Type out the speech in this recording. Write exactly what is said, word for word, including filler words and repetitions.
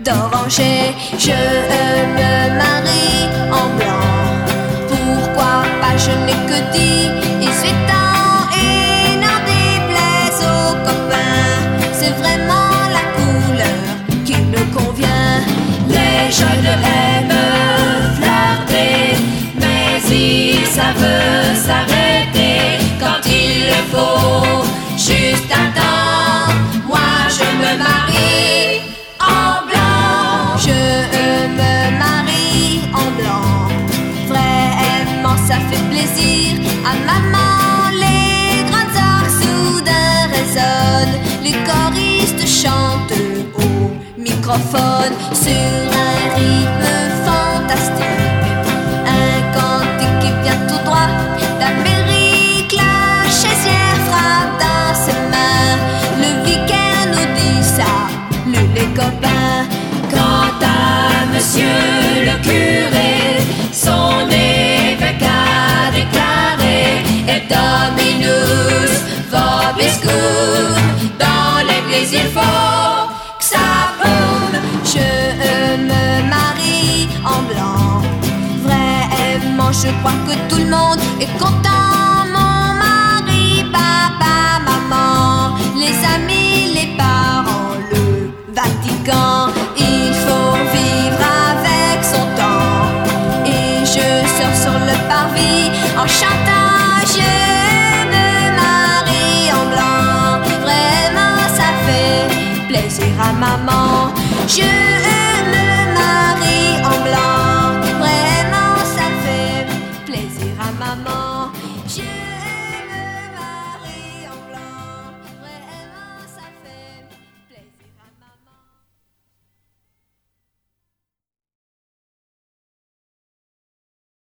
d'oranger. Je me marie en blanc. Pourquoi pas, je n'ai que dit dix-huit ans et n'en déplaise aux copains. C'est vraiment la couleur qui me convient. Les jeunes aiment flirter, mais ils savent s'arrêter quand il le faut. Juste un temps, moi je me marie en blanc. Je me marie en blanc. Vraiment ça fait plaisir à maman. Les grandes heures soudain résonnent. Les choristes chantent au microphone sur un rythme fantastique. Un cantique qui vient tout droit d'Amérique. La chaisière frappe dans ses mains. Le vicaire nous dit salut les copains. Quant à monsieur le curé, son évêque a déclaré et Dominus vobiscum. Dans l'église il faut que ça boum. Je me marie en blanc. Vraiment je crois que tout le monde est content. Mon mari, papa, maman, les amis, les parents, le Vatican. Il faut vivre avec son temps. Et je sors sur le parvis en chantant. Je me marie en blanc. Vraiment ça fait plaisir à maman. Je me marie en blanc. Vraiment ça fait plaisir à maman. Je